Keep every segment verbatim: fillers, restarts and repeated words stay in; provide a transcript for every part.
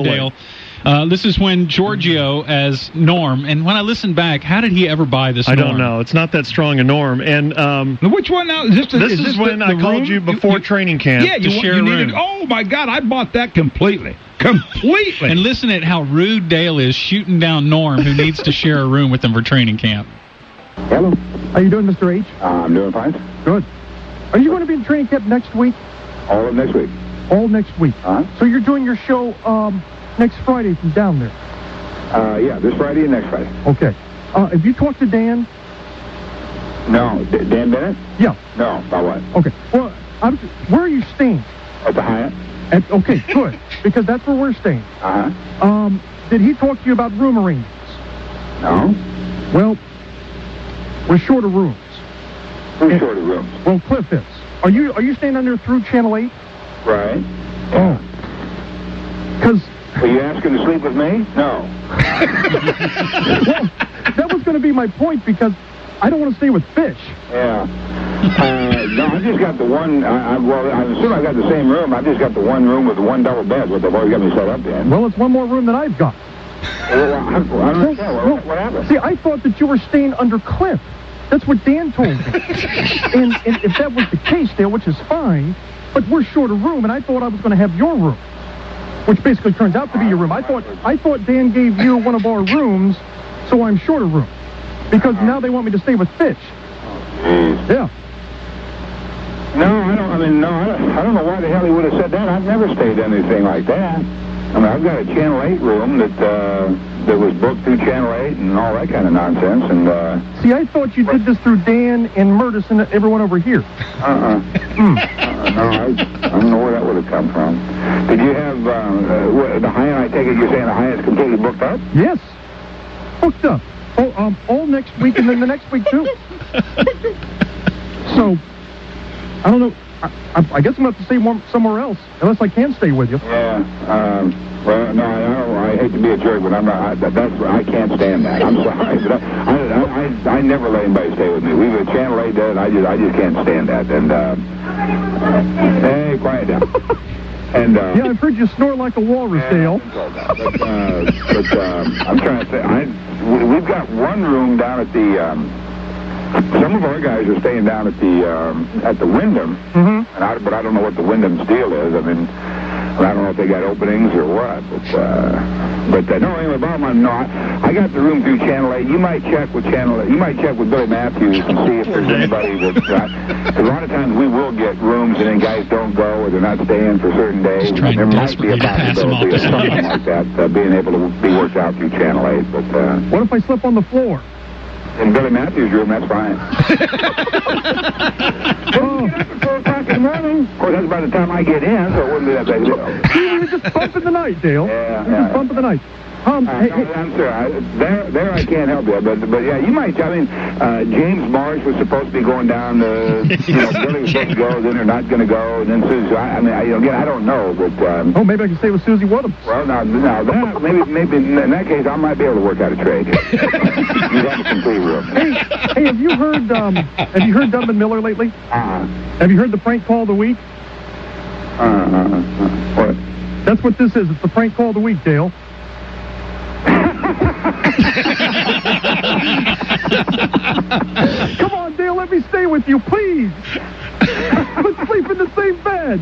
Dale. Uh, this is when Giorgio as Norm, and when I listen back, how did he ever buy this I Norm? don't know. It's not that strong a Norm. And um, which one now? Is this, this is, is this when the, I the called room? you before you, you, training camp. Yeah, you, to share you a needed. room. Oh my God, I bought that completely, completely. And listen at how rude Dale is shooting down Norm, who needs to share a room with him for training camp. Hello. How you doing, Mister H? Uh, I'm doing fine. Good. Are you going to be in training camp next week? All of next week. All next week. Uh-huh. So you're doing your show um, next Friday from down there? Uh, yeah, this Friday and next Friday. Okay. Uh, have you talked to Dan? No. D- Dan Bennett? Yeah. No. About what? Okay. Well, I'm, where are you staying? At the Hyatt. At, okay, good. Because that's where we're staying. Uh-huh. Um, did he talk to you about room arrangements? No. Well, we're short of rooms. We're short of rooms. Well, Cliff is. Are you are you staying under through Channel eight? Right. Oh. Because... Are you asking to sleep with me? No. Well, that was going to be my point, because I don't want to stay with Fish. Yeah. Uh, no, I just got the one. I, I, well, I assume I got the same room. I just got the one room with the one double bed, what they've already got me set up in. Well, it's one more room than I've got. Well, I, I don't know. What, what happened? See, I thought that you were staying under Cliff. That's what Dan told me. and, and if that was the case, Dale, which is fine, but we're short of room, and I thought I was going to have your room, which basically turns out to be your room. I thought I thought Dan gave you one of our rooms, so I'm short of room. Because now they want me to stay with Fish. Jeez. Yeah. No, I don't. I mean, no, I don't, I don't know why the hell he would have said that. I've never stayed anything like that. I mean, I've got a Channel eight room that uh, that was booked through Channel eight and all that kind of nonsense. And uh, see, I thought you did this through Dan and Murtis and everyone over here. Uh-uh. mm. uh No, I, I don't know where that would have come from. Did you have uh, uh, the Hyatt? I take it you're saying the Hyatt's completely booked up? Yes, booked up. Oh, um, all next week and then the next week too. So, I don't know. I, I, I guess I'm going to have to stay one, somewhere else, unless I can stay with you. Yeah. Um, well, no, I, don't, I hate to be a jerk, but I'm not. I, that, that's I can't stand that. I'm sorry, but I, I, I, I never let anybody stay with me. We were Channel eight does. I just, I just can't stand that. And uh, hey, quiet down. And uh, yeah, I've heard you snore like a walrus, yeah, Dale. But, uh, but um, I'm trying to say, I, we, we've got one room down at the. Um, Some of our guys are staying down at the um, at the Wyndham, mm-hmm. and I, but I don't know what the Wyndham's deal is. I mean, I don't know if they got openings or what. But uh, but uh, no, anyway, bottom line, no, I, I got the room through Channel eight. You might check with Channel eight. You might check with Billy Matthews and see if there's anybody that. Uh, a lot of times we will get rooms and then guys don't go or they're not staying for certain days. There might be a possibility of something like that uh, being able to be worked out through Channel eight. But uh, what if I slept on the floor? In Billy Matthews' room, that's fine. Oh. four o'clock in the morning. Of course, that's about the time I get in, so it wouldn't be that big a deal. See, we were just bumping the night, Dale. Yeah, we were yeah. just bumping the night. Um, uh, hey, no, hey. I'm sorry. I, there, there I can't help you, but but yeah, you might. I mean, uh, James Marsh was supposed to be going down. To, you know, Billy was supposed to go, then they're not going to go, and then Susie. I, I mean, I, again, I don't know, but. Um, oh, maybe I can stay with Susie Woodham. Well, now, now that maybe maybe in that case, I might be able to work out a trade. You have a complete room. Hey, hey, have you heard? Um, have you heard Donovan Miller lately? Uh-huh. Have you heard the prank call of the week? Uh-huh. What? That's what this is. It's the prank call of the week, Dale. Come on, Dale, let me stay with you, please. Let's sleep in the same bed.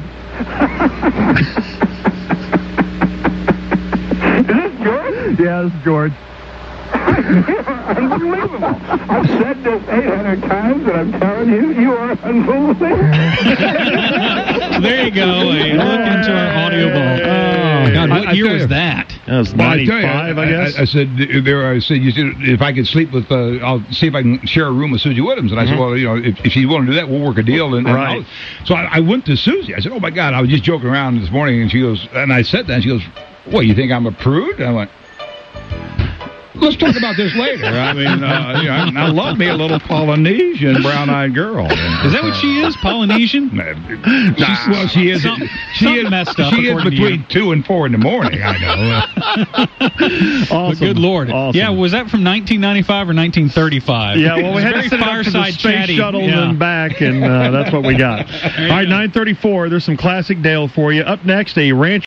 Is this George? Yeah, this is George. Unbelievable. I've said this eight hundred times, and I'm telling you, you are unbelievable. There you go. A look into our audio vault. Oh, God, what I, I year was you, that? That was well, ninety-five, I, I, I guess. I, I said, there, I said, you said, if I could sleep with, uh, I'll see if I can share a room with Susie Woodhams. And I mm-hmm. said, well, you know, if, if she's willing to do that, we'll work a deal. And, and right. So I, I went to Susie. I said, oh, my God, I was just joking around this morning. And she goes, and I said that, and she goes, what, you think I'm a prude? And I went, let's talk about this later. I mean, uh, you know, I love me a little Polynesian brown-eyed girl. Is that what she is, Polynesian? Nah, well, she is. Some, she is messed up. She is between two and four in the morning. I know. Awesome. Good Lord. Awesome. Yeah, was that from nineteen ninety-five or nineteen thirty-five? Yeah, well, we had to send it up to the space chatty. shuttle yeah. and back, and uh, that's what we got. All right, nine thirty-four. There's some classic Dale for you. Up next, a ranch.